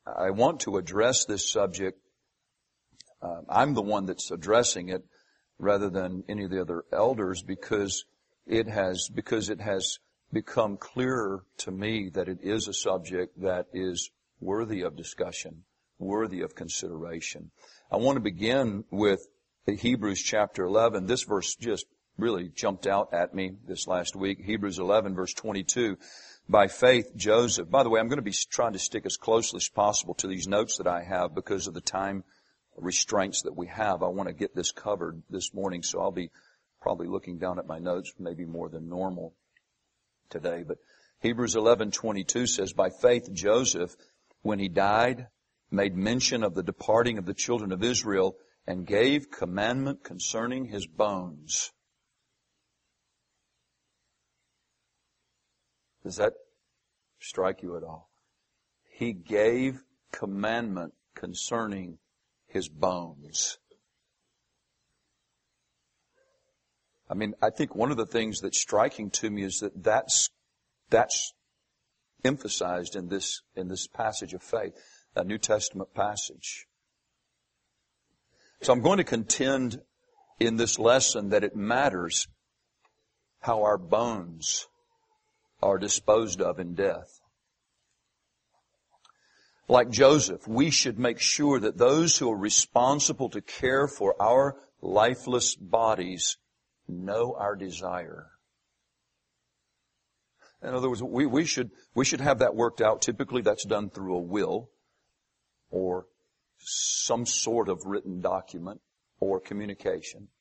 I want to address this subject. I'm the one that's addressing it rather than any of the other elders because it has become clearer to me that it is a subject that is worthy of discussion, worthy of consideration. I want to begin with Hebrews chapter 11. This verse just really jumped out at me this last week. Hebrews 11 verse 22. By faith, Joseph. By the way, I'm going to be trying to stick as closely as possible to these notes that I have because of the time restraints that we have. I want to get this covered this morning, so I'll be probably looking down at my notes maybe more than normal today. But Hebrews 11:22 says, by faith, Joseph, when he died, made mention of the departing of the children of Israel and gave commandment concerning his bones. Does that strike you at all? He gave commandment concerning his bones. I mean, I think one of the things that's striking to me is that that's emphasized in this passage of faith, a New Testament passage. So I'm going to contend in this lesson that it matters how our bones are disposed of in death. Like Joseph, we should make sure that those who are responsible to care for our lifeless bodies know our desire. In other words, we should have that worked out. Typically that's done through a will or some sort of written document or communication.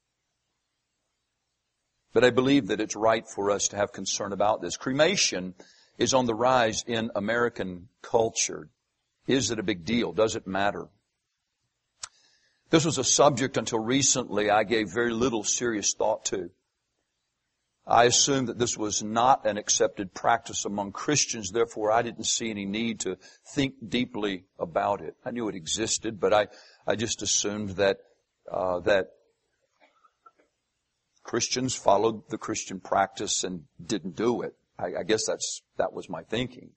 But I believe that it's right for us to have concern about this. Cremation is on the rise in American culture. Is it a big deal? Does it matter? This was a subject until recently I gave very little serious thought to. I assumed that this was not an accepted practice among Christians, therefore I didn't see any need to think deeply about it. I knew it existed, but I just assumed that Christians followed the Christian practice and didn't do it. I guess that was my thinking.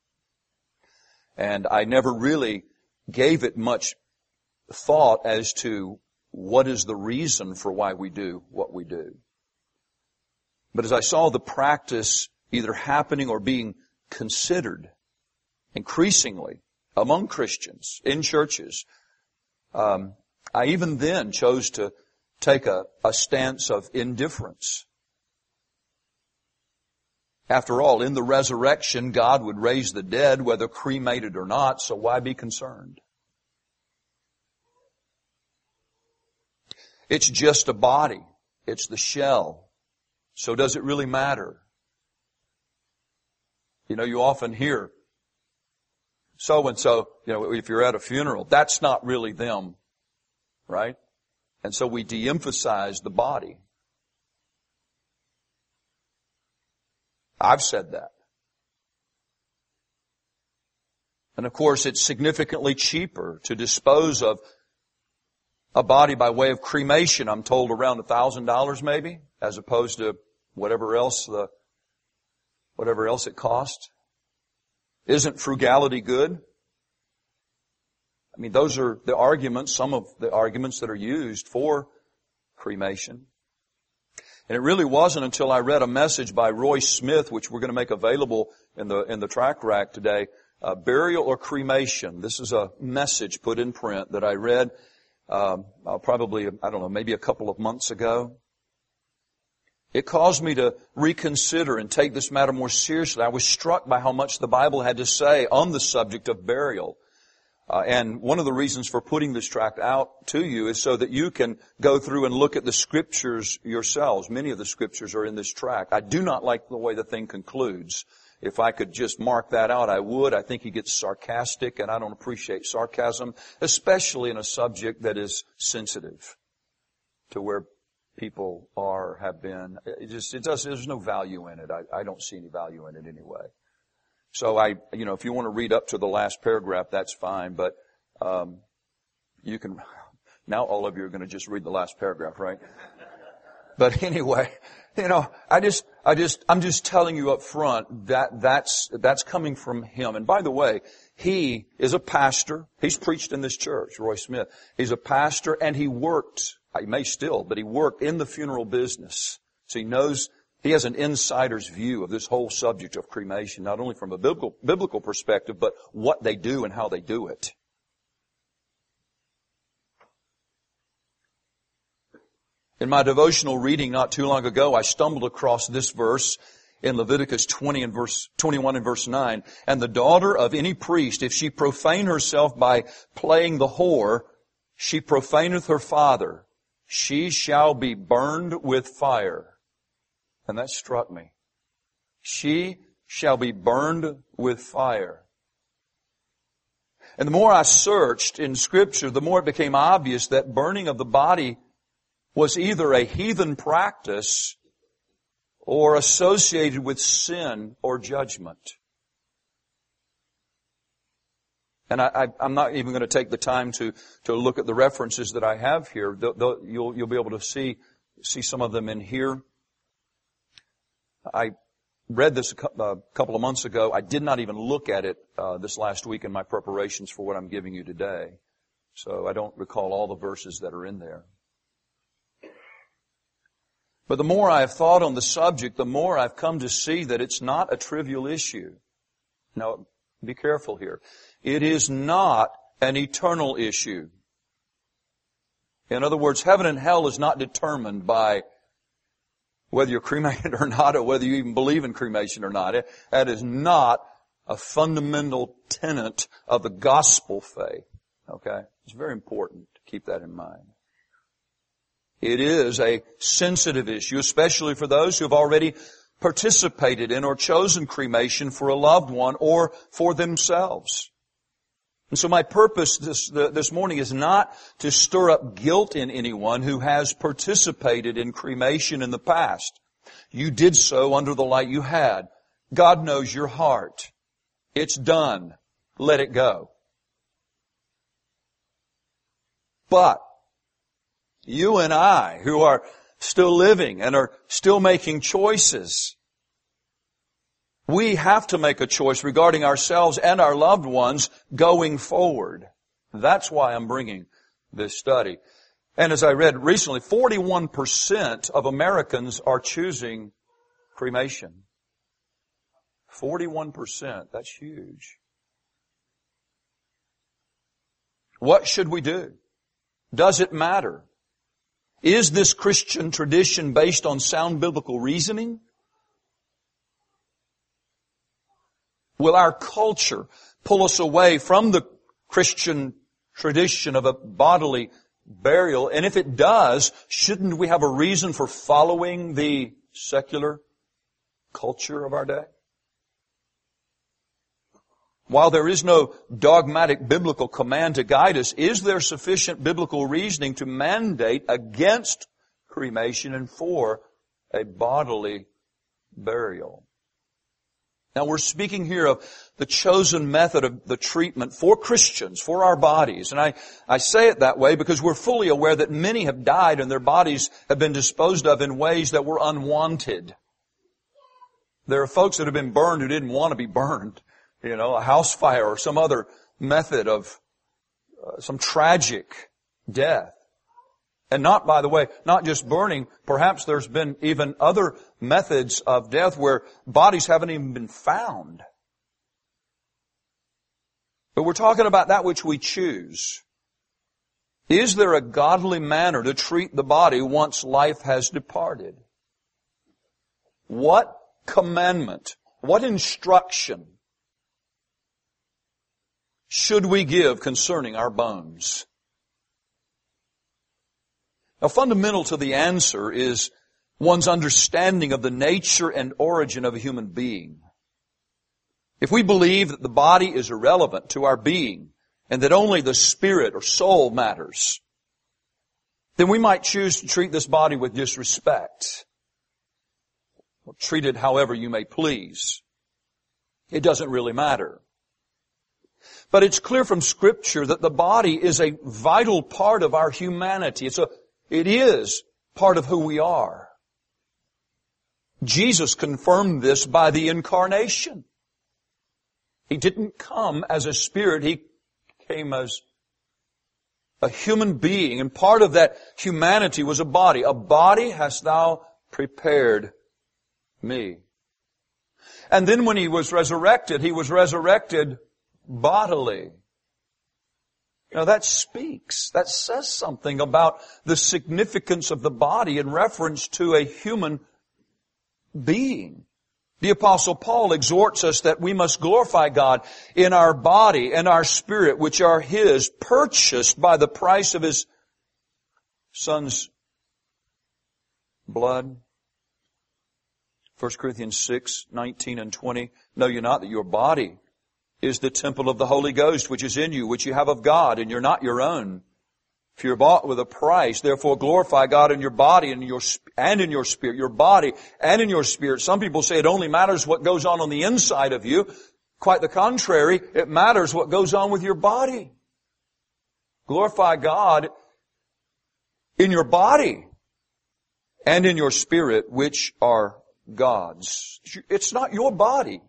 And I never really gave it much thought as to what is the reason for why we do what we do. But as I saw the practice either happening or being considered increasingly among Christians in churches, I even then chose to take a stance of indifference. After all, in the resurrection, God would raise the dead, whether cremated or not, so why be concerned? It's just a body. It's the shell. So does it really matter? You know, you often hear so-and-so, if you're at a funeral, that's not really them, right? And so we de-emphasize the body. I've said that. And of course, it's significantly cheaper to dispose of a body by way of cremation. I'm told around $1,000 maybe, as opposed to whatever else it costs. Isn't frugality good? I mean, those are the arguments, some of the arguments that are used for cremation. And it really wasn't until I read a message by Roy Smith, which we're going to make available in the track rack today, Burial or Cremation. This is a message put in print that I read maybe a couple of months ago. It caused me to reconsider and take this matter more seriously. I was struck by how much the Bible had to say on the subject of burial. And one of the reasons for putting this tract out to you is so that you can go through and look at the Scriptures yourselves. Many of the Scriptures are in this tract. I do not like the way the thing concludes. If I could just mark that out, I would. I think he gets sarcastic, and I don't appreciate sarcasm, especially in a subject that is sensitive to where people have been. There's no value in it. I don't see any value in it anyway. So if you want to read up to the last paragraph, that's fine, but, you can, now all of you are going to just read the last paragraph, right? But anyway, I'm just telling you up front that that's coming from him. And by the way, He is a pastor. He's preached in this church, Roy Smith. He's a pastor, and he worked, he may still, but he worked in the funeral business. So he knows, he has an insider's view of this whole subject of cremation, not only from a biblical perspective, but what they do and how they do it. In my devotional reading not too long ago, I stumbled across this verse in Leviticus 21 and verse 9. And the daughter of any priest, if she profane herself by playing the whore, she profaneth her father. She shall be burned with fire. And that struck me. She shall be burned with fire. And the more I searched in Scripture, the more it became obvious that burning of the body was either a heathen practice or associated with sin or judgment. And I'm not even going to take the time to look at the references that I have here. You'll be able to see some of them in here. I read this a couple of months ago. I did not even look at it this last week in my preparations for what I'm giving you today. So I don't recall all the verses that are in there. But the more I have thought on the subject, the more I've come to see that it's not a trivial issue. Now, be careful here. It is not an eternal issue. In other words, heaven and hell is not determined by whether you're cremated or not, or whether you even believe in cremation or not. That is not a fundamental tenet of the gospel faith. Okay? It's very important to keep that in mind. It is a sensitive issue, especially for those who have already participated in or chosen cremation for a loved one or for themselves. And so my purpose this morning is not to stir up guilt in anyone who has participated in cremation in the past. You did so under the light you had. God knows your heart. It's done. Let it go. But you and I, who are still living and are still making choices, we have to make a choice regarding ourselves and our loved ones going forward. That's why I'm bringing this study. And as I read recently, 41% of Americans are choosing cremation. 41%. That's huge. What should we do? Does it matter? Is this Christian tradition based on sound biblical reasoning? Will our culture pull us away from the Christian tradition of a bodily burial? And if it does, shouldn't we have a reason for following the secular culture of our day? While there is no dogmatic biblical command to guide us, is there sufficient biblical reasoning to mandate against cremation and for a bodily burial? Now we're speaking here of the chosen method of the treatment for Christians, for our bodies. And I say it that way because we're fully aware that many have died and their bodies have been disposed of in ways that were unwanted. There are folks that have been burned who didn't want to be burned. You know, a house fire or some other method of some tragic death. And not, by the way, not just burning. Perhaps there's been even other methods of death where bodies haven't even been found. But we're talking about that which we choose. Is there a godly manner to treat the body once life has departed? What commandment, what instruction should we give concerning our bones? Now, fundamental to the answer is one's understanding of the nature and origin of a human being. If we believe that the body is irrelevant to our being and that only the spirit or soul matters, then we might choose to treat this body with disrespect. Or treat it however you may please. It doesn't really matter. But it's clear from Scripture that the body is a vital part of our humanity. It is part of who we are. Jesus confirmed this by the incarnation. He didn't come as a spirit. He came as a human being. And part of that humanity was a body. A body hast thou prepared me. And then when he was resurrected bodily. Now that speaks, that says something about the significance of the body in reference to a human being. The Apostle Paul exhorts us that we must glorify God in our body and our spirit, which are His, purchased by the price of His Son's blood. 1 Corinthians 6:19 and 20. Know you not that your body is the temple of the Holy Ghost, which is in you, which you have of God, and you're not your own. If you're bought with a price, therefore glorify God in your body and in your spirit, your body and in your spirit. Some people say it only matters what goes on the inside of you. Quite the contrary, it matters what goes on with your body. Glorify God in your body and in your spirit, which are God's. It's not your body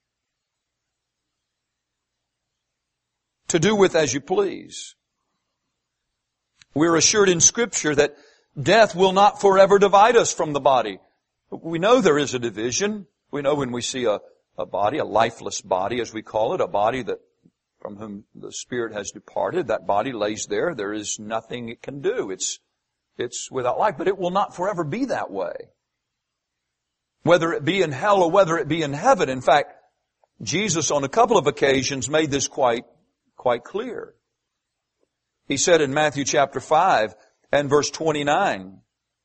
to do with as you please. We're assured in Scripture that death will not forever divide us from the body. We know there is a division. We know when we see a body, a lifeless body as we call it, a body that from whom the spirit has departed, that body lays there. There is nothing it can do. It's without life, but it will not forever be that way. Whether it be in hell or whether it be in heaven. In fact, Jesus on a couple of occasions made this quite clear. He said in Matthew chapter 5 and verse 29,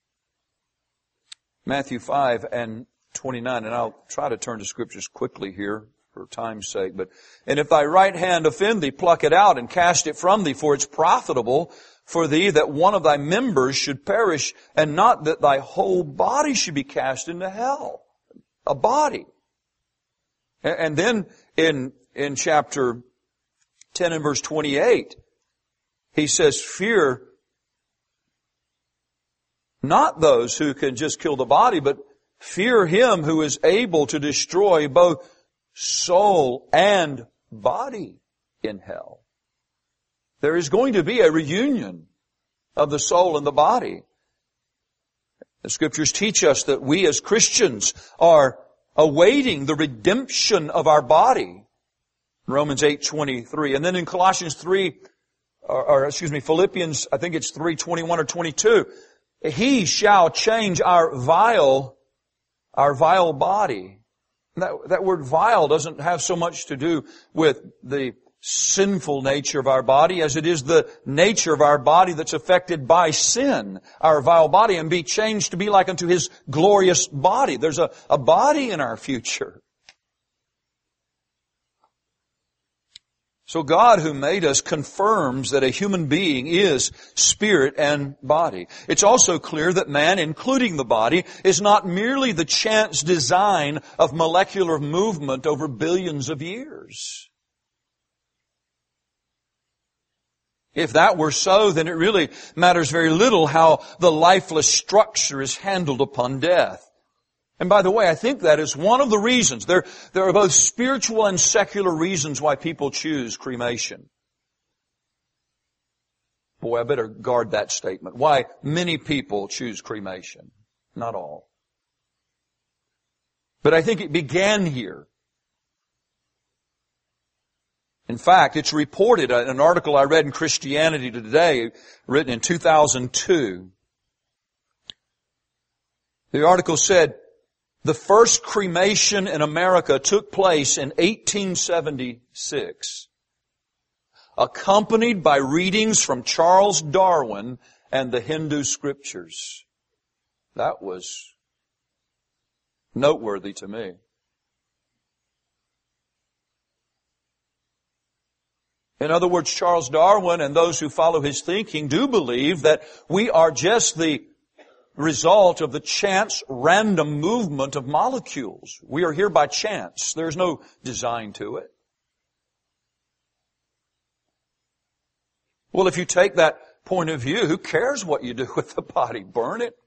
Matthew 5 and 29, and I'll try to turn to scriptures quickly here for time's sake, and if thy right hand offend thee, pluck it out and cast it from thee, for it's profitable for thee that one of thy members should perish, and not that thy whole body should be cast into hell. A body. And then in chapter 10 and verse 28, he says, fear not those who can just kill the body, but fear Him who is able to destroy both soul and body in hell. There is going to be a reunion of the soul and the body. The Scriptures teach us that we as Christians are awaiting the redemption of our body. Romans 8:23. And then in Colossians Philippians, I think it's 3:21 or 22. He shall change our vile body. That word vile doesn't have so much to do with the sinful nature of our body as it is the nature of our body that's affected by sin, our vile body, and be changed to be like unto His glorious body. There's a body in our future. So God who made us confirms that a human being is spirit and body. It's also clear that man, including the body, is not merely the chance design of molecular movement over billions of years. If that were so, then it really matters very little how the lifeless structure is handled upon death. And by the way, I think that is one of the reasons. There are both spiritual and secular reasons why people choose cremation. Boy, I better guard that statement. Why many people choose cremation. Not all. But I think it began here. In fact, it's reported, an article I read in Christianity Today, written in 2002. The article said, the first cremation in America took place in 1876, accompanied by readings from Charles Darwin and the Hindu scriptures. That was noteworthy to me. In other words, Charles Darwin and those who follow his thinking do believe that we are just the result of the chance, random movement of molecules. We are here by chance. There's no design to it. Well, if you take that point of view, who cares what you do with the body? Burn it.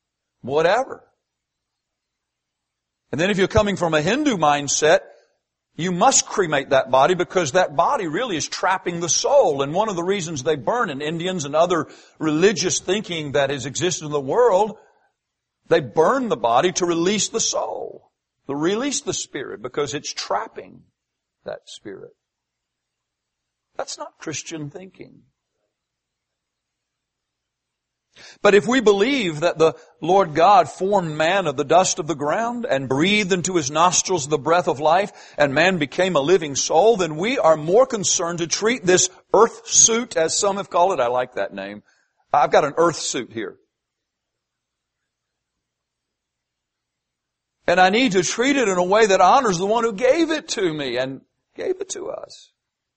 Whatever. And then if you're coming from a Hindu mindset, You must cremate that body because that body really is trapping the soul. And one of the reasons they burn in Indians and other religious thinking that has existed in the world, they burn the body to release the soul, to release the spirit because it's trapping that spirit. That's not Christian thinking. But if we believe that the Lord God formed man of the dust of the ground and breathed into his nostrils the breath of life and man became a living soul, then we are more concerned to treat this earth suit, as some have called it. I like that name. I've got an earth suit here. And I need to treat it in a way that honors the one who gave it to me and gave it to us.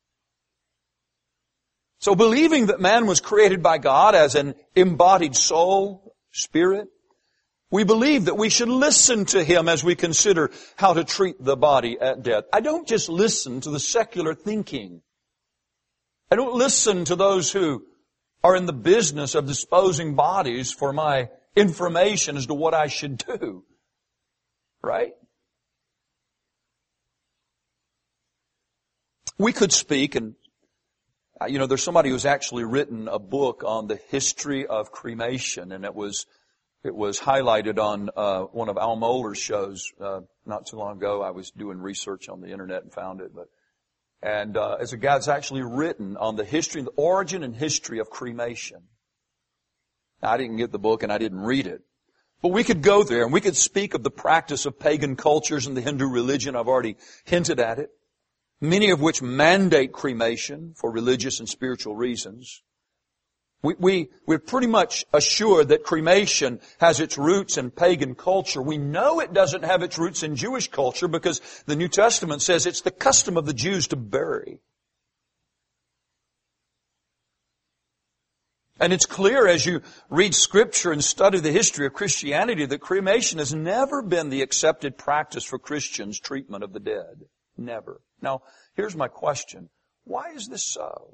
So believing that man was created by God as an embodied soul, spirit, we believe that we should listen to Him as we consider how to treat the body at death. I don't just listen to the secular thinking. I don't listen to those who are in the business of disposing bodies for my information as to what I should do. Right? We could speak, and there's somebody who's actually written a book on the history of cremation, and it was highlighted on one of Al Mohler's shows not too long ago. I was doing research on the internet and found it, as a guy that's actually written on the history, the origin and history of cremation. Now, I didn't get the book and I didn't read it. But we could go there and we could speak of the practice of pagan cultures and the Hindu religion. I've already hinted at it. Many of which mandate cremation for religious and spiritual reasons. We're pretty much assured that cremation has its roots in pagan culture. We know it doesn't have its roots in Jewish culture because the New Testament says it's the custom of the Jews to bury. And it's clear as you read Scripture and study the history of Christianity that cremation has never been the accepted practice for Christians' treatment of the dead. Never. Now, here's my question. Why is this so?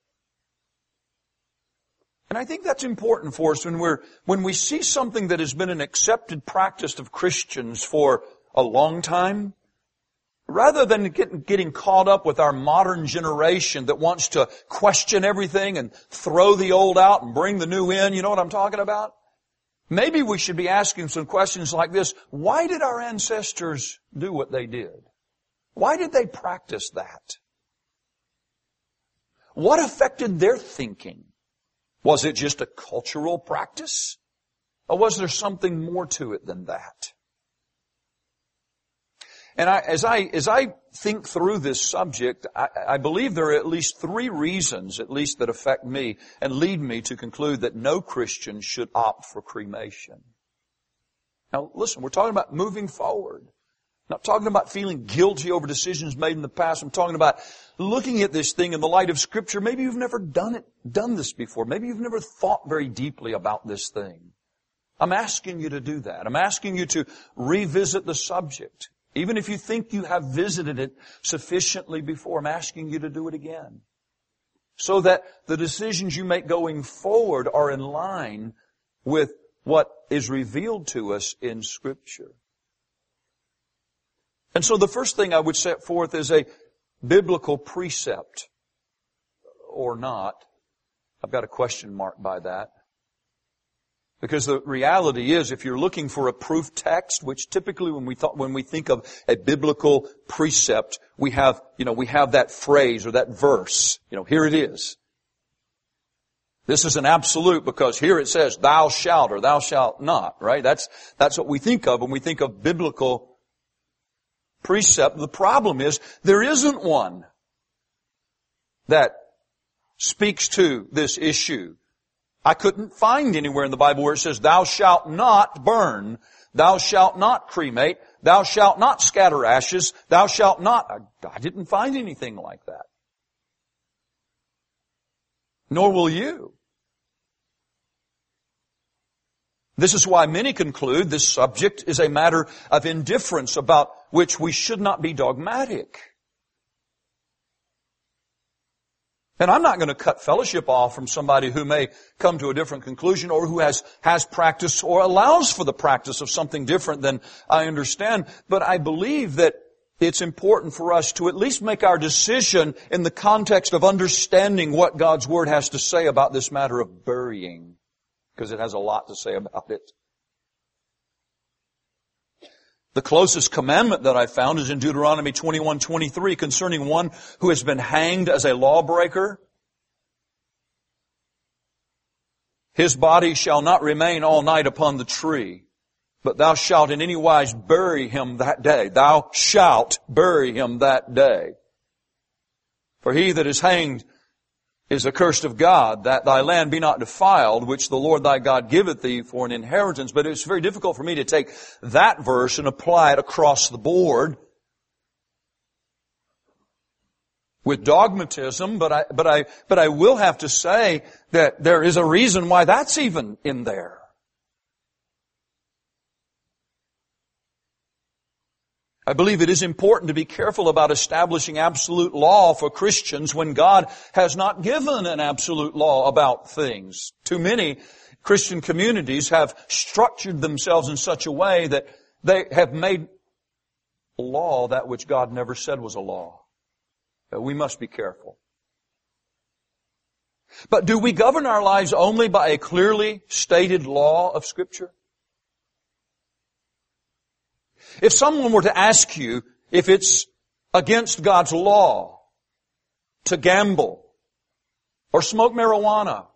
And I think that's important for us when we see something that has been an accepted practice of Christians for a long time. Rather than getting caught up with our modern generation that wants to question everything and throw the old out and bring the new in, you know what I'm talking about? Maybe we should be asking some questions like this. Why did our ancestors do what they did? Why did they practice that? What affected their thinking? Was it just a cultural practice? Or was there something more to it than that? And as I think through this subject, I believe there are at least 3 reasons, at least, that affect me and lead me to conclude that no Christian should opt for cremation. Now, listen, we're talking about moving forward. I'm not talking about feeling guilty over decisions made in the past. I'm talking about looking at this thing in the light of Scripture. Maybe you've never done this before. Maybe you've never thought very deeply about this thing. I'm asking you to do that. I'm asking you to revisit the subject. Even if you think you have visited it sufficiently before, I'm asking you to do it again. So that the decisions you make going forward are in line with what is revealed to us in Scripture. And so the first thing I would set forth is a biblical precept, or not. I've got a question mark by that. Because the reality is, if you're looking for a proof text, which typically when we think of a biblical precept, we have that phrase or that verse. Here it is. This is an absolute because here it says, thou shalt or thou shalt not, right? That's what we think of when we think of biblical precept. The problem is, there isn't one that speaks to this issue. I couldn't find anywhere in the Bible where it says, thou shalt not burn, thou shalt not cremate, thou shalt not scatter ashes, thou shalt not. I didn't find anything like that. Nor will you. This is why many conclude this subject is a matter of indifference about which we should not be dogmatic. And I'm not going to cut fellowship off from somebody who may come to a different conclusion or who has practiced or allows for the practice of something different than I understand. But I believe that it's important for us to at least make our decision in the context of understanding what God's Word has to say about this matter of burying, because it has a lot to say about it. The closest commandment that I found is in Deuteronomy 21:23 concerning one who has been hanged as a lawbreaker. His body shall not remain all night upon the tree, but thou shalt in any wise bury him that day. Thou shalt bury him that day. For he that is hanged is accursed of God, that thy land be not defiled, which the Lord thy God giveth thee for an inheritance. But it's very difficult for me to take that verse and apply it across the board with dogmatism, but I will have to say that there is a reason why that's even in there. I believe it is important to be careful about establishing absolute law for Christians when God has not given an absolute law about things. Too many Christian communities have structured themselves in such a way that they have made law that which God never said was a law. We must be careful. But do we govern our lives only by a clearly stated law of Scripture? If someone were to ask you if it's against God's law to gamble or smoke marijuana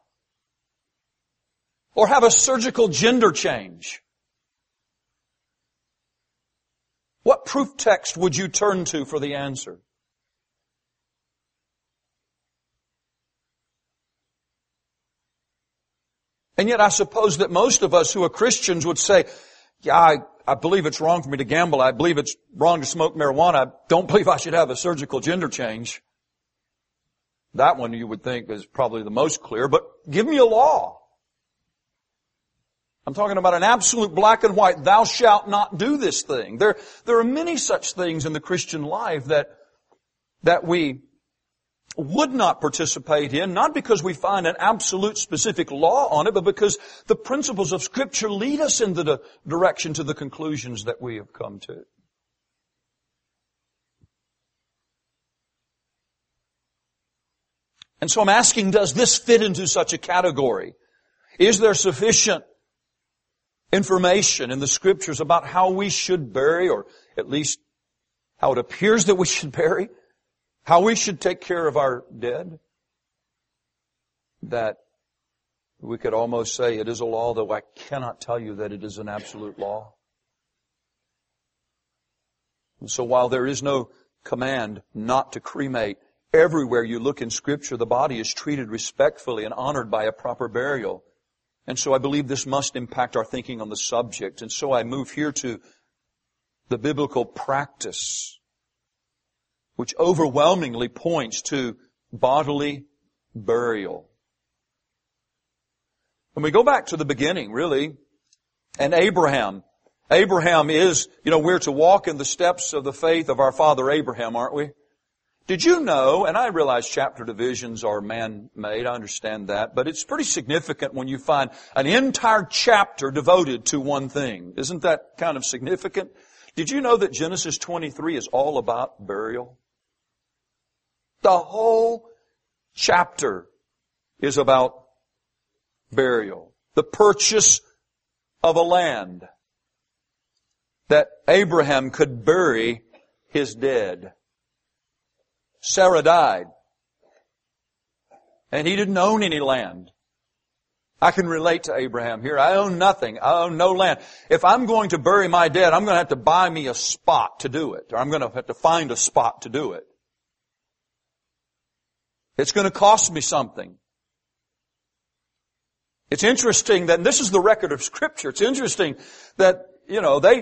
or have a surgical gender change, what proof text would you turn to for the answer? And yet I suppose that most of us who are Christians would say, yeah, I believe it's wrong for me to gamble. I believe it's wrong to smoke marijuana. I don't believe I should have a surgical gender change. That one you would think is probably the most clear, but give me a law. I'm talking about an absolute black and white, thou shalt not do this thing. There are many such things in the Christian life that we would not participate in, not because we find an absolute specific law on it, but because the principles of Scripture lead us in the direction to the conclusions that we have come to. And so I'm asking, does this fit into such a category? Is there sufficient information in the Scriptures about how we should bury, or at least how it appears that we should bury? How we should take care of our dead? That we could almost say it is a law, though I cannot tell you that it is an absolute law. And so while there is no command not to cremate, everywhere you look in Scripture, the body is treated respectfully and honored by a proper burial. And so I believe this must impact our thinking on the subject. And so I move here to the biblical practice, which overwhelmingly points to bodily burial. When we go back to the beginning, really, and Abraham is, we're to walk in the steps of the faith of our father Abraham, aren't we? Did you know, and I realize chapter divisions are man-made, I understand that, but it's pretty significant when you find an entire chapter devoted to one thing. Isn't that kind of significant? Did you know that Genesis 23 is all about burial? The whole chapter is about burial. The purchase of a land that Abraham could bury his dead. Sarah died, and he didn't own any land. I can relate to Abraham here. I own nothing. I own no land. If I'm going to bury my dead, I'm going to have to buy me a spot to do it, or I'm going to have to find a spot to do it. It's going to cost me something. It's interesting that, and this is the record of Scripture, it's interesting that, the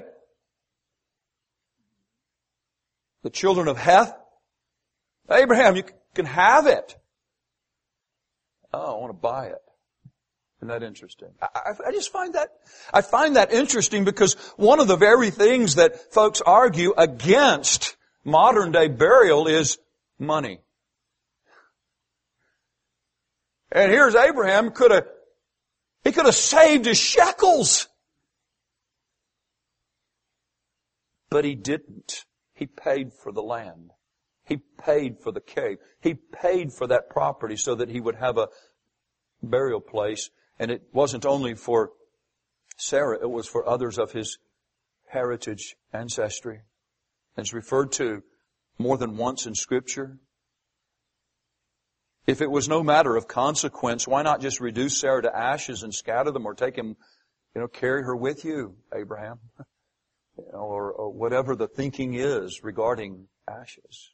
children of Heth, Abraham, you can have it. Oh, I want to buy it. Isn't that interesting? I just find that interesting because one of the very things that folks argue against modern day burial is money. And here's Abraham, he could have saved his shekels. But he didn't. He paid for the land. He paid for the cave. He paid for that property so that he would have a burial place. And it wasn't only for Sarah, it was for others of his heritage, ancestry. And it's referred to more than once in Scripture. If it was no matter of consequence, why not just reduce Sarah to ashes and scatter them, or take him, carry her with you, Abraham? Or whatever the thinking is regarding ashes.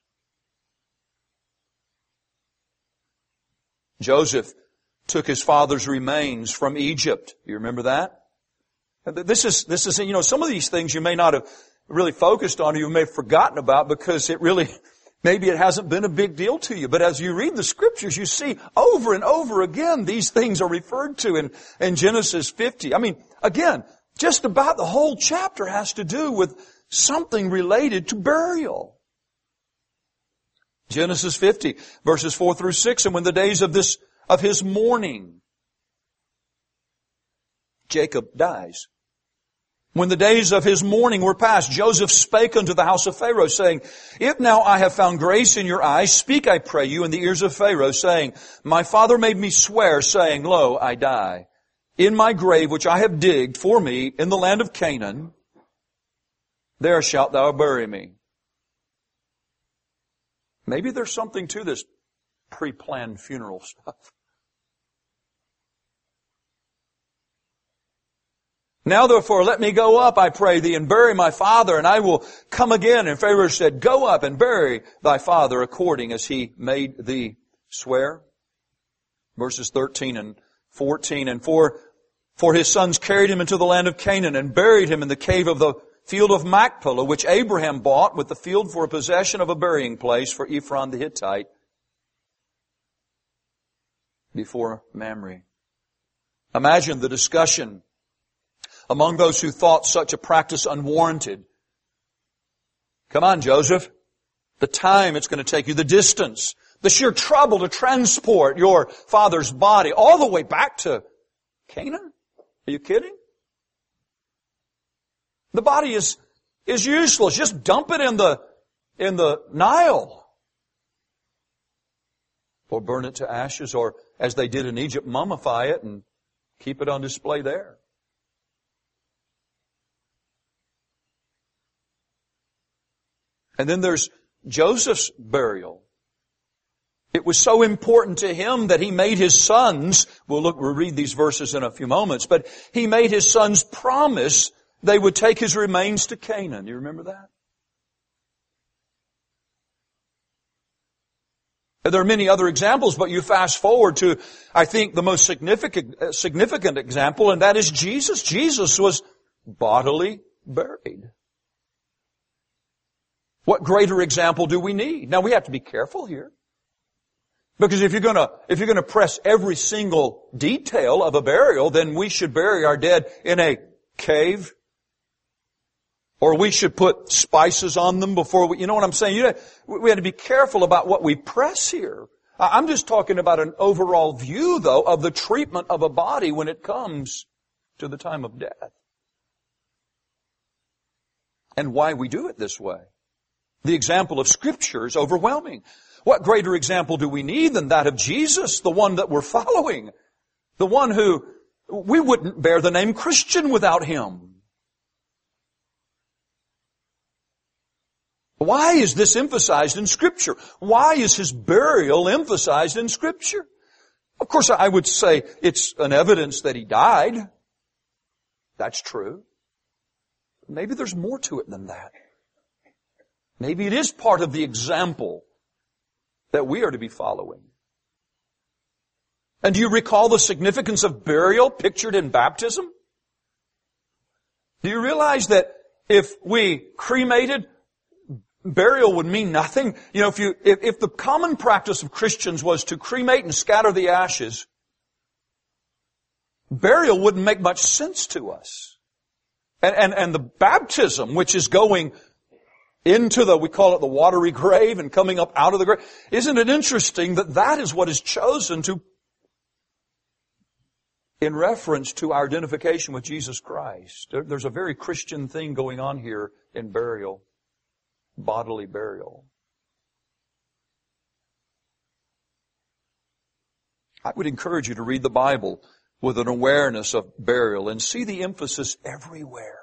Joseph took his father's remains from Egypt. You remember that? This is, some of these things you may not have really focused on, or you may have forgotten about, because maybe it hasn't been a big deal to you. But as you read the Scriptures, you see over and over again these things are referred to in Genesis 50. I mean, again, just about the whole chapter has to do with something related to burial. Genesis 50, verses 4 through 6, and when the days of his mourning, Jacob dies. When the days of his mourning were past, Joseph spake unto the house of Pharaoh, saying, If now I have found grace in your eyes, speak, I pray you, in the ears of Pharaoh, saying, My father made me swear, saying, Lo, I die. In my grave which I have digged for me in the land of Canaan, there shalt thou bury me. Maybe there's something to this pre-planned funeral stuff. Now therefore let me go up, I pray thee, and bury my father, and I will come again. And Pharaoh said, Go up and bury thy father according as he made thee swear. Verses 13 and 14, and for his sons carried him into the land of Canaan and buried him in the cave of the field of Machpelah, which Abraham bought with the field for a possession of a burying place for Ephron the Hittite before Mamre. Imagine the discussion among those who thought such a practice unwarranted. Come on, Joseph. The time it's going to take you, the distance, the sheer trouble to transport your father's body all the way back to Canaan? Are you kidding? The body is useless. Just dump it in the Nile. Or burn it to ashes, or as they did in Egypt, mummify it and keep it on display there. And then there's Joseph's burial. It was so important to him that he made his sons, we'll read these verses in a few moments, but he made his sons promise they would take his remains to Canaan. You remember that? There are many other examples, but you fast forward to, I think, the most significant example, and that is Jesus. Jesus was bodily buried. What greater example do we need? Now we have to be careful here. Because if you're gonna press every single detail of a burial, then we should bury our dead in a cave. Or we should put spices on them before we, you know what I'm saying? We have to be careful about what we press here. I'm just talking about an overall view, though, of the treatment of a body when it comes to the time of death. And why we do it this way. The example of Scripture is overwhelming. What greater example do we need than that of Jesus, the one that we're following? The one who, we wouldn't bear the name Christian without Him. Why is this emphasized in Scripture? Why is His burial emphasized in Scripture? Of course, I would say it's an evidence that He died. That's true. Maybe there's more to it than that. Maybe it is part of the example that we are to be following. And do you recall the significance of burial pictured in baptism? Do you realize that if we cremated, burial would mean nothing? You know, if the common practice of Christians was to cremate and scatter the ashes, burial wouldn't make much sense to us. And the baptism, which is going into we call it the watery grave and coming up out of the grave. Isn't it interesting that that is what is chosen in reference to our identification with Jesus Christ? There's a very Christian thing going on here in burial. bodily burial. I would encourage you to read the Bible with an awareness of burial and see the emphasis everywhere.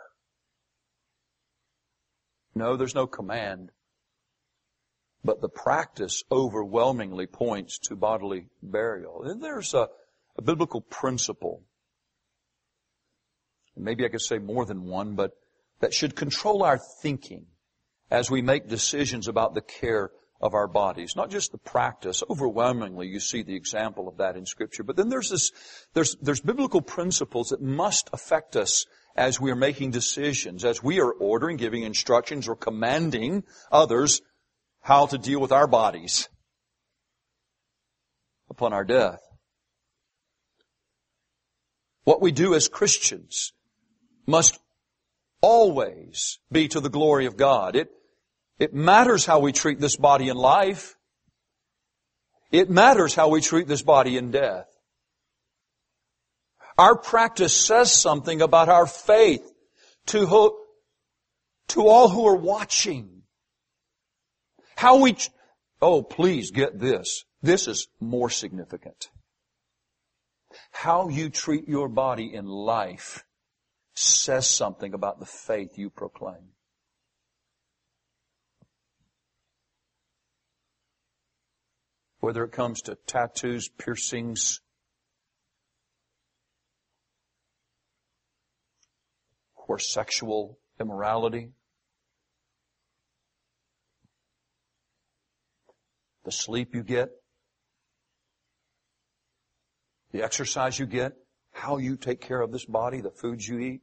No, there's no command. But the practice overwhelmingly points to bodily burial. And there's a biblical principle. Maybe I could say more than one, but that should control our thinking as we make decisions about the care of our bodies. Not just the practice. Overwhelmingly, you see the example of that in Scripture. But then there's biblical principles that must affect us as we are making decisions, as we are ordering, giving instructions, or commanding others how to deal with our bodies upon our death. What we do as Christians must always be to the glory of God. It matters how we treat this body in life. It matters how we treat this body in death. Our practice says something about our faith to all who are watching. Please get this. This is more significant. How you treat your body in life says something about the faith you proclaim. Whether it comes to tattoos, piercings, or sexual immorality, the sleep you get, the exercise you get, how you take care of this body, the foods you eat.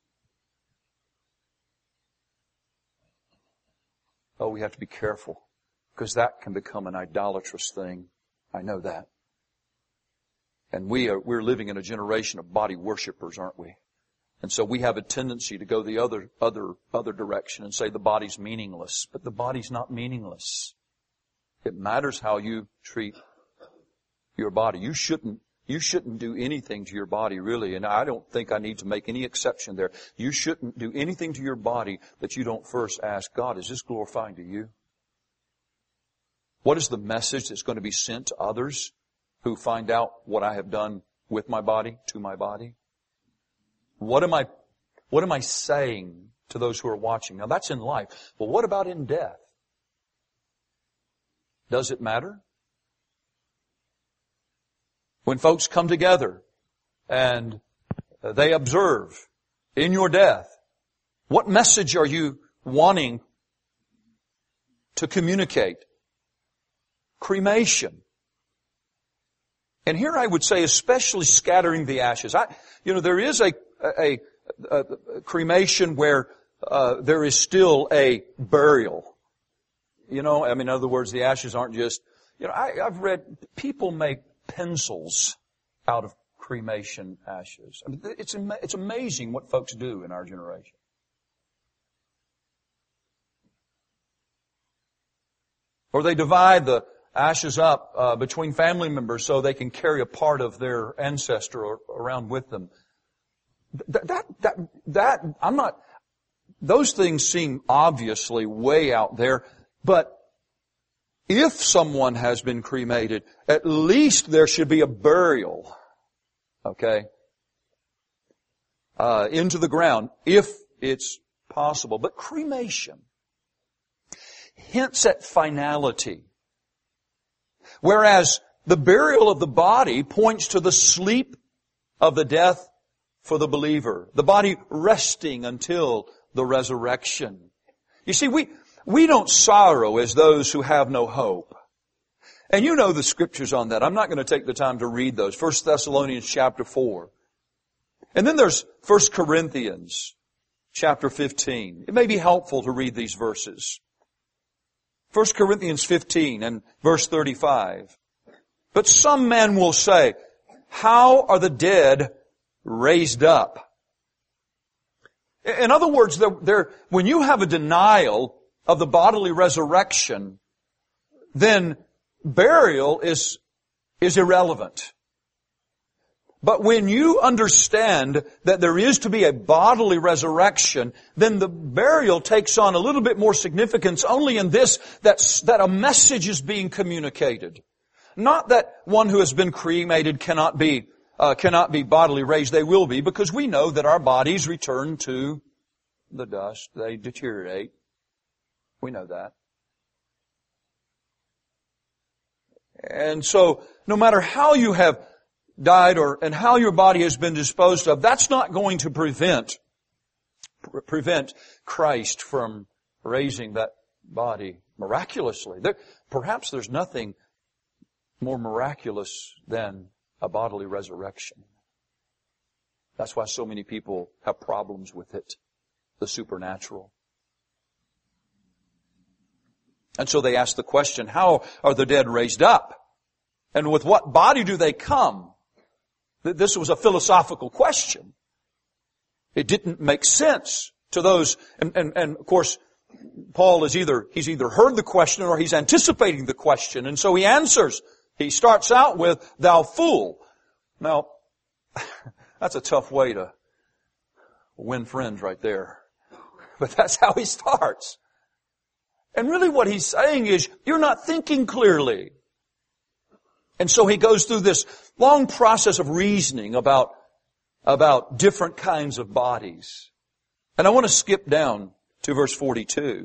Oh, we have to be careful, because that can become an idolatrous thing. I know that. And we're living in a generation of body worshipers, aren't we? And so we have a tendency to go the other direction and say the body's meaningless. But the body's not meaningless. It matters how you treat your body. You shouldn't do anything to your body, really. And I don't think I need to make any exception there. You shouldn't do anything to your body that you don't first ask God, is this glorifying to you? What is the message that's going to be sent to others who find out what I have done with my body, to my body? What am I saying to those who are watching? Now that's in life. But what about in death? Does it matter? When folks come together and they observe in your death, what message are you wanting to communicate? Cremation. And here I would say especially scattering the ashes. There is a cremation where there is still a burial. In other words, the ashes aren't just, I've read people make pencils out of cremation ashes. I mean, it's amazing what folks do in our generation. Or they divide the ashes up between family members so they can carry a part of their ancestor around with them. Those things seem obviously way out there, but if someone has been cremated, at least there should be a burial, okay, into the ground, if it's possible. But cremation hints at finality, whereas the burial of the body points to the sleep of the death for the believer, the body resting until the resurrection. You see, we don't sorrow as those who have no hope. And you know the scriptures on that. I'm not going to take the time to read those. 1 Thessalonians chapter 4. And then there's 1 Corinthians chapter 15. It may be helpful to read these verses. 1 Corinthians 15 and verse 35. But some men will say, how are the dead raised up? In other words, when you have a denial of the bodily resurrection, then burial is irrelevant. But when you understand that there is to be a bodily resurrection, then the burial takes on a little bit more significance only in this, that a message is being communicated. Not that one who has been cremated cannot be bodily raised. They will be, because we know that our bodies return to the dust. They deteriorate. We know that. And so, no matter how you have died and how your body has been disposed of, that's not going to prevent Christ from raising that body miraculously. Perhaps there's nothing more miraculous than a bodily resurrection. That's why so many people have problems with it, the supernatural. And so they ask the question, how are the dead raised up? And with what body do they come? This was a philosophical question. It didn't make sense to those, and of course, Paul he's either heard the question or he's anticipating the question, and so he answers. He starts out with, "Thou fool." Now, that's a tough way to win friends right there. But that's how he starts. And really what he's saying is, you're not thinking clearly. And so he goes through this long process of reasoning about different kinds of bodies. And I want to skip down to verse 42.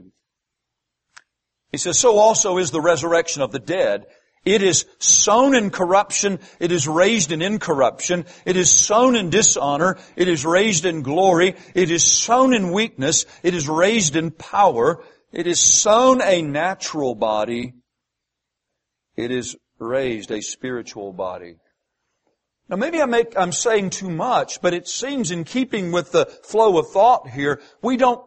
He says, "So also is the resurrection of the dead. It is sown in corruption, it is raised in incorruption. It is sown in dishonor, it is raised in glory. It is sown in weakness, it is raised in power. It is sown a natural body, it is raised a spiritual body." Now maybe I'm saying too much, but it seems in keeping with the flow of thought here, we don't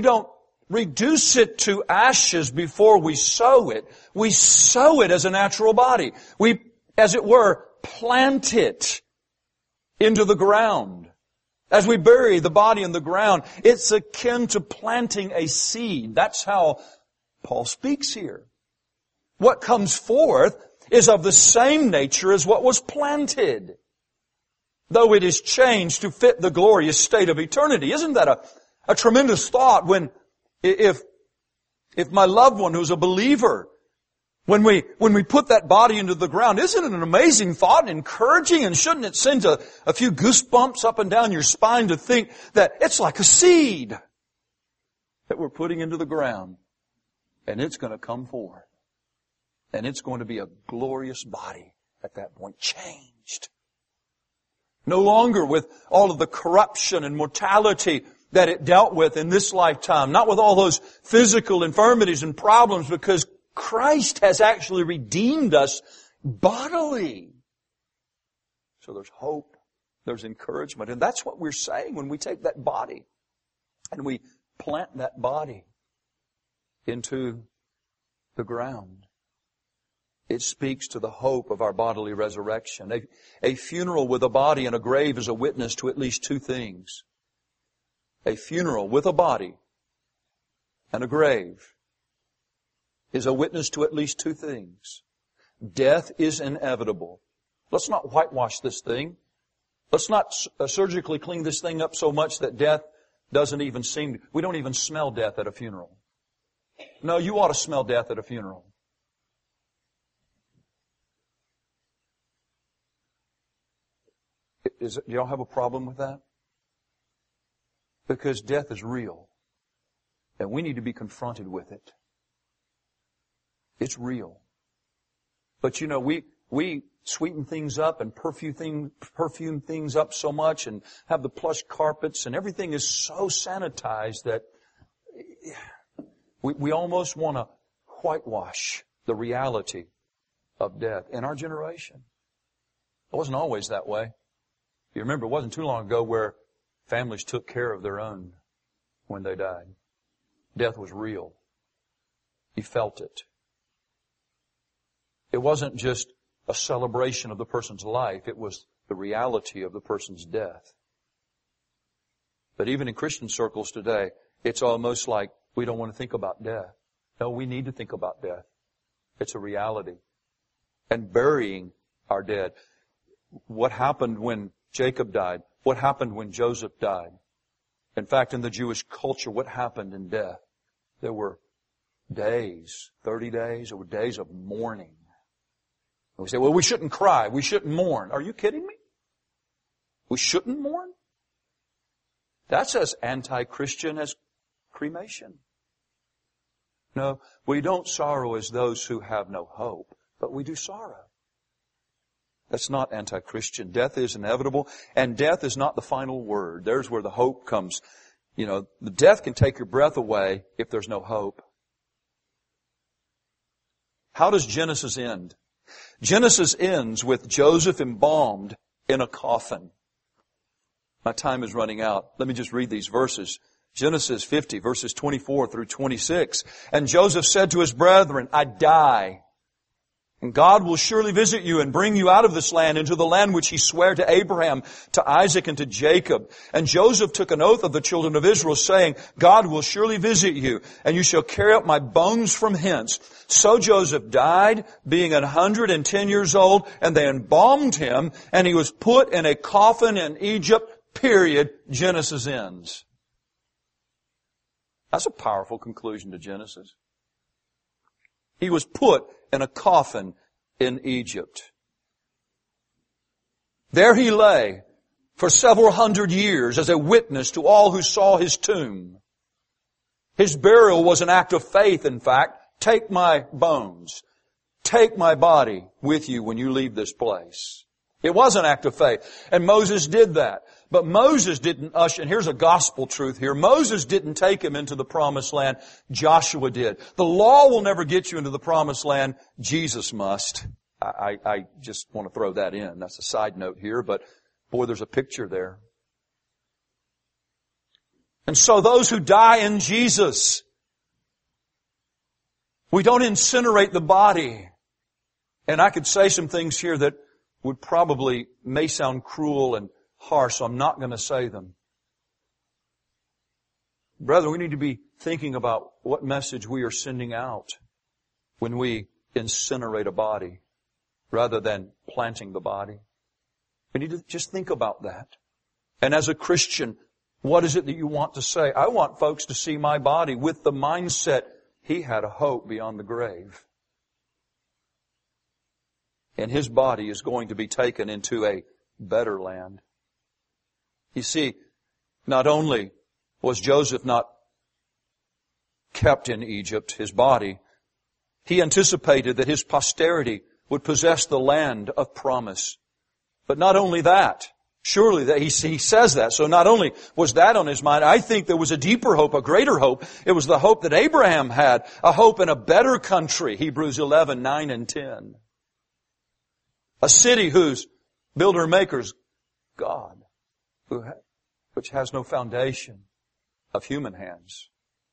reduce it to ashes before we sow it. We sow it as a natural body. We, as it were, plant it into the ground. As we bury the body in the ground, it's akin to planting a seed. That's how Paul speaks here. What comes forth is of the same nature as what was planted, though it is changed to fit the glorious state of eternity. Isn't that a tremendous thought when if my loved one who's a believer, when we put that body into the ground, isn't it an amazing thought and encouraging? And shouldn't it send a few goosebumps up and down your spine to think that it's like a seed that we're putting into the ground, and it's going to come forth, and it's going to be a glorious body at that point, changed. No longer with all of the corruption and mortality that it dealt with in this lifetime. Not with all those physical infirmities and problems, because Christ has actually redeemed us bodily. So there's hope, there's encouragement. And that's what we're saying when we take that body and we plant that body into the ground. It speaks to the hope of our bodily resurrection. A funeral with a body and a grave is a witness to at least two things. A funeral with a body and a grave is a witness to at least two things. Death is inevitable. Let's not whitewash this thing. Let's not surgically clean this thing up so much that death doesn't even we don't even smell death at a funeral. No, you ought to smell death at a funeral. Do y'all have a problem with that? Because death is real. And we need to be confronted with it. It's real. But we sweeten things up and perfume things up so much and have the plush carpets and everything is so sanitized that we almost want to whitewash the reality of death in our generation. It wasn't always that way. You remember, it wasn't too long ago where families took care of their own when they died. Death was real. You felt it. It wasn't just a celebration of the person's life. It was the reality of the person's death. But even in Christian circles today, it's almost like we don't want to think about death. No, we need to think about death. It's a reality. And burying our dead. What happened when Jacob died? What happened when Joseph died? In fact, in the Jewish culture, what happened in death? There were days, 30 days, there were days of mourning. And we say, well, we shouldn't cry, we shouldn't mourn. Are you kidding me? We shouldn't mourn? That's as anti-Christian as cremation. No, we don't sorrow as those who have no hope, but we do sorrow. That's not anti-Christian. Death is inevitable, and death is not the final word. There's where the hope comes. You know, the death can take your breath away if there's no hope. How does Genesis end? Genesis ends with Joseph embalmed in a coffin. My time is running out. Let me just read these verses. Genesis 50, verses 24 through 26. And Joseph said to his brethren, I die. And God will surely visit you and bring you out of this land into the land which He sware to Abraham, to Isaac, and to Jacob. And Joseph took an oath of the children of Israel, saying, God will surely visit you, and you shall carry up my bones from hence. So Joseph died, being 110 years old, and they embalmed him, and he was put in a coffin in Egypt, period. Genesis ends. That's a powerful conclusion to Genesis. He was put in a coffin in Egypt. There he lay for several hundred years as a witness to all who saw his tomb. His burial was an act of faith, in fact. Take my bones. Take my body with you when you leave this place. It was an act of faith. And Moses did that. But Moses didn't usher, and here's a gospel truth here. Moses didn't take him into the promised land. Joshua did. The law will never get you into the promised land. Jesus must. I just want to throw that in. That's a side note here, but boy, there's a picture there. And so those who die in Jesus, we don't incinerate the body. And I could say some things here that would probably may sound cruel and harsh, so I'm not going to say them. Brethren, we need to be thinking about what message we are sending out when we incinerate a body rather than planting the body. We need to just think about that. And as a Christian, what is it that you want to say? I want folks to see my body with the mindset, he had a hope beyond the grave. And his body is going to be taken into a better land. You see, not only was Joseph not kept in Egypt, his body, he anticipated that his posterity would possess the land of promise. But not only that, surely that he says that. So not only was that on his mind, I think there was a deeper hope, a greater hope. It was the hope that Abraham had, a hope in a better country, Hebrews 11, 9 and 10. A city whose builder and maker's God, which has no foundation of human hands.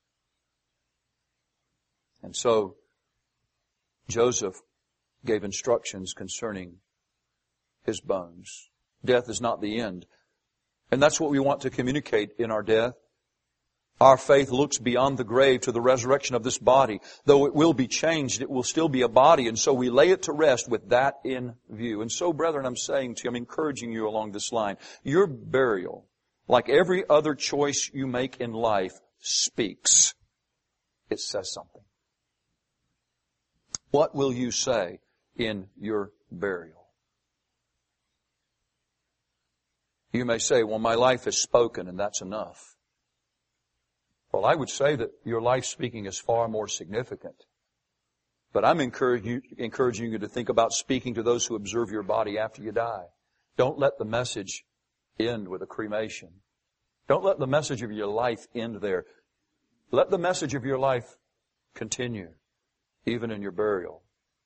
And so Joseph gave instructions concerning his bones. Death is not the end. And that's what we want to communicate in our death. Our faith looks beyond the grave to the resurrection of this body. Though it will be changed, it will still be a body. And so we lay it to rest with that in view. And so, brethren, I'm saying to you, I'm encouraging you along this line. Your burial, like every other choice you make in life, speaks. It says something. What will you say in your burial? You may say, well, my life is spoken and that's enough. Well, I would say that your life speaking is far more significant. But I'm encouraging you to think about speaking to those who observe your body after you die. Don't let the message end with a cremation. Don't let the message of your life end there. Let the message of your life continue, even in your burial.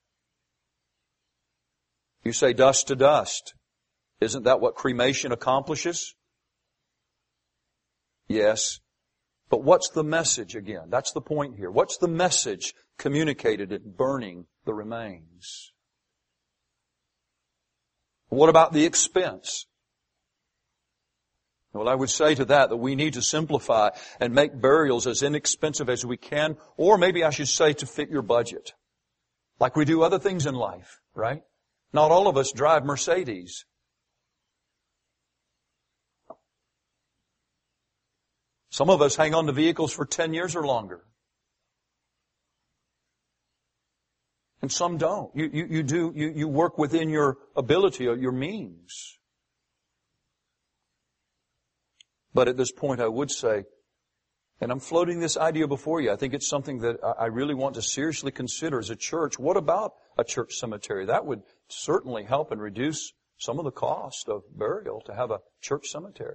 You say dust to dust. Isn't that what cremation accomplishes? Yes. But what's the message again? That's the point here. What's the message communicated in burning the remains? What about the expense? Well, I would say to that we need to simplify and make burials as inexpensive as we can, or maybe I should say to fit your budget. Like we do other things in life, right? Not all of us drive Mercedes. Some of us hang on to vehicles for 10 years or longer. And some don't. You work within your ability or your means. But at this point I would say, and I'm floating this idea before you, I think it's something that I really want to seriously consider as a church. What about a church cemetery? That would certainly help and reduce some of the cost of burial to have a church cemetery.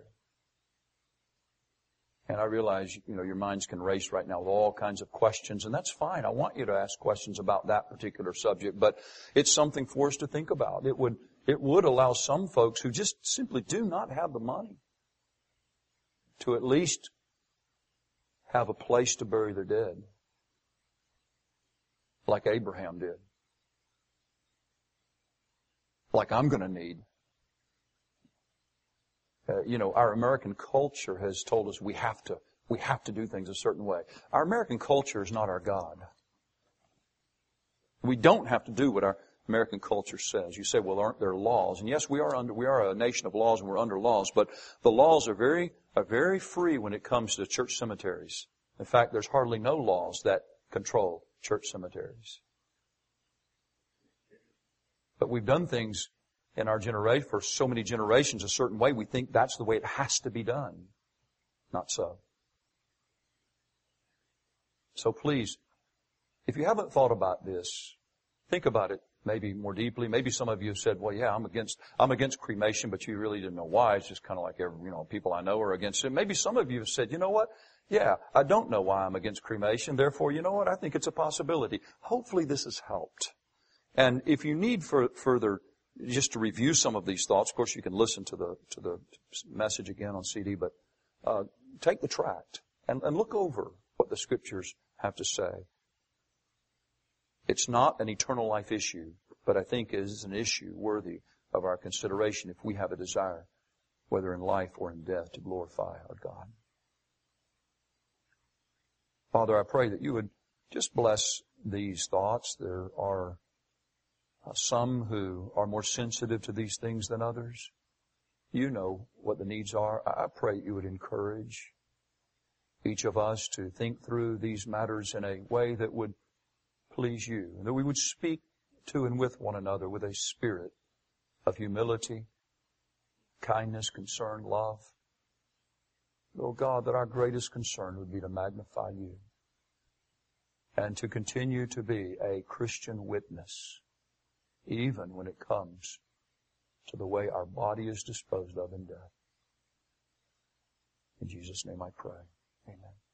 And I realize, your minds can race right now with all kinds of questions, and that's fine. I want you to ask questions about that particular subject, but it's something for us to think about. It would allow some folks who just simply do not have the money to at least have a place to bury their dead, like Abraham did, like I'm going to need. Our American culture has told us we have to do things a certain way. Our American culture is not our God. We don't have to do what our American culture says. You say, well, aren't there laws? And yes, we are a nation of laws and we're under laws, but the laws are very free when it comes to church cemeteries. In fact, there's hardly no laws that control church cemeteries. But we've done things in our generation, for so many generations, a certain way, we think that's the way it has to be done. Not so. So please, if you haven't thought about this, think about it maybe more deeply. Maybe some of you have said, well, yeah, I'm against cremation, but you really didn't know why. It's just kind of like people I know are against it. Maybe some of you have said, you know what? Yeah, I don't know why I'm against cremation. Therefore, you know what? I think it's a possibility. Hopefully this has helped. And if you need further, just to review some of these thoughts, of course you can listen to the message again on CD, but take the tract and look over what the Scriptures have to say. It's not an eternal life issue, but I think it is an issue worthy of our consideration if we have a desire, whether in life or in death, to glorify our God. Father, I pray that you would just bless these thoughts. There are some who are more sensitive to these things than others. You know what the needs are. I pray you would encourage each of us to think through these matters in a way that would please you, and that we would speak to and with one another with a spirit of humility, kindness, concern, love. Oh God, that our greatest concern would be to magnify you and to continue to be a Christian witness, even when it comes to the way our body is disposed of in death. In Jesus' name I pray. Amen.